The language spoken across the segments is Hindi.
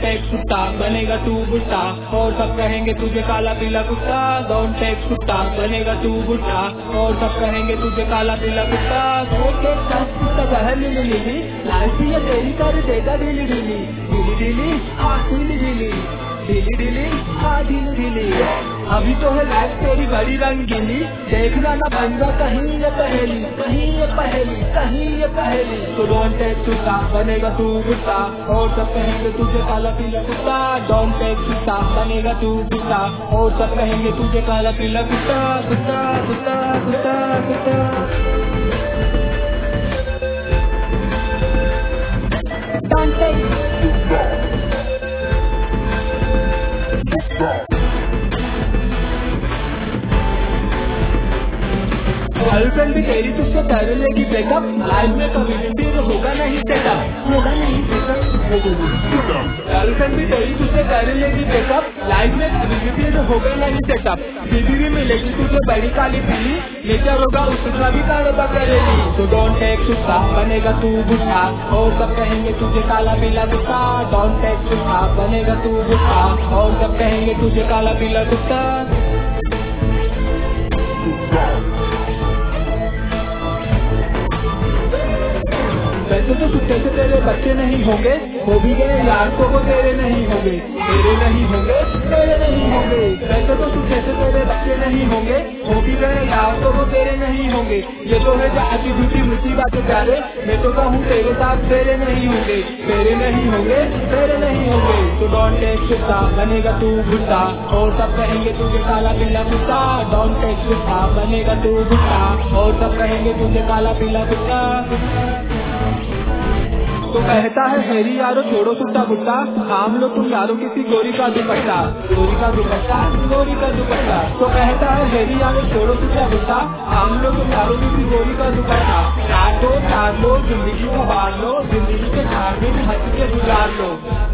टेक कुत्ता बनेगा तू बुढ़ा और सब कहेंगे तुझे काला पीला कुत्ता। डोंट टेक कुत्ता बनेगा तू बुढ़ा और सब कहेंगे तुझे काला पीला कुत्ता। लाइफ ये तेरी कर देगा ढीली ढीली ढीली ढीली ढीली ढीली ढीली ढीली ढीली ढीली। अभी तो है लाइफ तेरी बड़ी रंगीली, देखना ना बंदा कहीं ये पहेली कहीं ये पहेली कहीं ये पहेली। तो डोंट टेक कुत्ता बनेगा तू बुढ़ा और सब कहेंगे तुझे काला पीला कुत्ता। डोंट टेक कुत्ता बनेगा तू बुढ़ा और सब कहेंगे तुझे काला पीला कुत्ता कुत्ता कुत्ता कुत्ता कुत्ता। Don't take गर्लफ्रेंड भी तेरी तुझसे कर लेगी ब्रेकअप, लाइफ में कभी भी होगा नहीं सेटअप होगा नहीं सेटअप। गर्लफ्रेंड भी तेरी तुझसे कर लेगी ब्रेकअप, लाइफ में कभी भी होगा नहीं सेटअप। बीवी भी मिलेगी तुझे बड़ी काली पीली, नेचर होगा उसका भी कारोबार करेगी। तो डोंट टेक कुत्ता बनेगा तू बुढ़ा और सब कहेंगे तुझे काला पीला कुत्ता। डोंट टेक कुत्ता बनेगा तू बुढ़ा और सब कहेंगे तुझे काला पीला कुत्ता। वैसे तो कुत्ते से तेरे बच्चे नहीं होंगे, हो भी गए यार तो वो तेरे नहीं होंगे तेरे नहीं होंगे तेरे नहीं होंगे। वैसे तो कुत्ते से तेरे बच्चे नहीं होंगे, हो भी गए यार तो वो तेरे नहीं होंगे। ये तो है जाती झूठी मीठी बातें प्यारे, मैं तो कहूँ तेरे साथ तेरे नहीं होंगे तेरे नहीं होंगे तेरे नहीं होंगे। तो डोंट टेक कुत्ता बनेगा तू बुढ़ा और सब कहेंगे तुझे काला पीला कुत्ता। डोंट टेक कुत्ता बनेगा तू बुढ़ा और सब कहेंगे तुझे काला पीला कुत्ता। तो कहता है हेरी यारो छोड़ो सुट्टा गुट्टा, थाम लो तुम यारो किसी गोरी का दुपट्टा गोरी का दुपट्टा गोरी का दुपट्टा। तो कहता है हेरी यारो छोड़ो सुट्टा गुट्टा, थाम लो तुम यारो किसी गोरी का दुपट्टा। चार लो जिंदगी को बांध लो, जिंदगी के 4 दिन हंस के गुजार लो।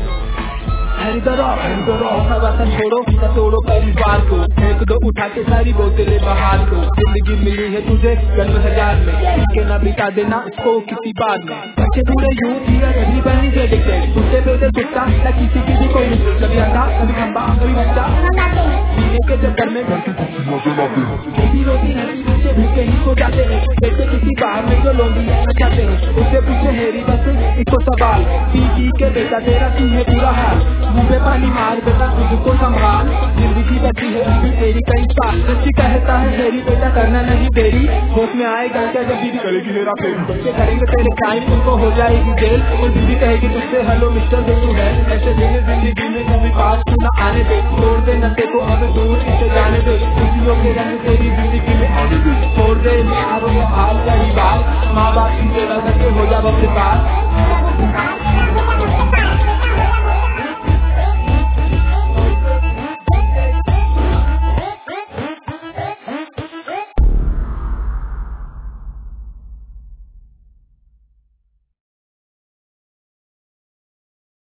ऐसा वतन छोड़ो तोड़ो परिवार को, फेंक दो उठा के सारी बोतलें बाहर को। जिंदगी मिली है तुझे जन्म 1000 में, के ना बिता देना इसको किसी बाद में। बच्चे बूढ़े यूथ ही कभी बनी से दिखते, कुत्ते पे कुत्ता न किसी की भी कोई नहीं। कभी अंडा कभी खंबा कभी बच्चा, पीने के चक्कर में रोटी रोटी नहीं भूखे ही सो जाते हैं। देखते किसी बाहर में जो लोग चाहते हैं, उससे पूछे हेरी बस इसको सवाल, पी के बेटा तेरा क्यों है बुरा हाल। मुँह पे पानी मार बेटा खुद को संभाल, जिंदगी बची है अभी तेरी कई साल। सच्ची कहता है हेरी बेटा करना नहीं देरी, होश में आएगा क्या जब बीवी करेगी हेरा फेरी। बच्चे करेंगे तेरे क्राइम उनको हो जाएगी जेल, और बीवी कहेगी तुझसे हेलो मिस्टर जो तू है ऐसे जीने जिंदगी में कभी पास तू न आने दे। छोड़ दे नशे को अब दूर इसे जाने दे, खुशियों के रंग तेरी जिंदगी में आने दे। छोड़ दे यारों हाल का ही बात, माँ बाप की सेवा करके हो जा अपने पास।